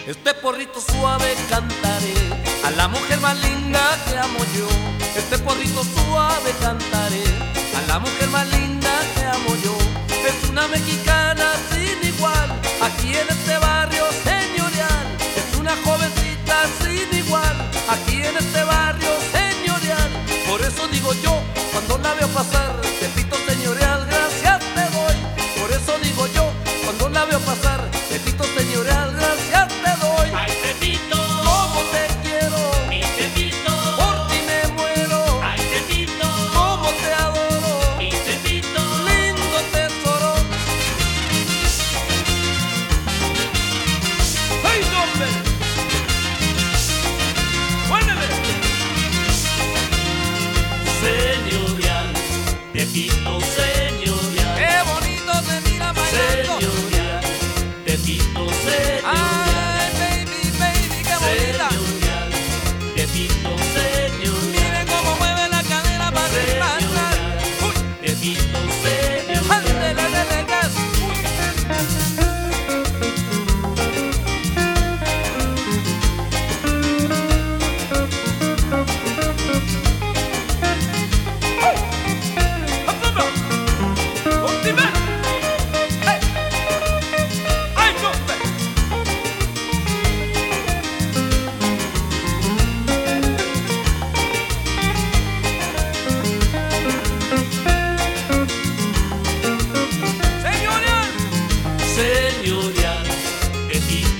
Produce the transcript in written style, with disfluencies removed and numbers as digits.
Este porrito suave cantaré a la mujer más linda que amo yo. Este porrito suave cantaré a la mujer más linda que amo yo. Es una mexicana sin igual, aquí en este barrio señorial. Es una jovencita sin igual, aquí en este barrio señorial. Por eso digo yo, cuando la veo pasar, Pepito señorial, gracias te doy. Por eso digo yo, cuando la veo pasar, Pepito señorial, gracias te doy. Ay, Pepito, ¿cómo te quiero? mi Pepito, Por ti me muero. ay, Pepito, ¿Cómo te adoro? mi Pepito, Lindo tesoro. ¡Hey, hombre! ¡Muévele! señorial, Pepito señorial, ¡Qué bonito te mira bailando! señorial, Pepito señorial, ¡Ay, baby, baby, qué bonita! señorial, Pepito señorial, Miren cómo mueve la cadera para arriba. ¡Uy! Pepito señorial. ¡Ándele, dele gas! ¡Última! ¡Hey! ¡Ay, compa! ¡Señora! Señorial, Pepito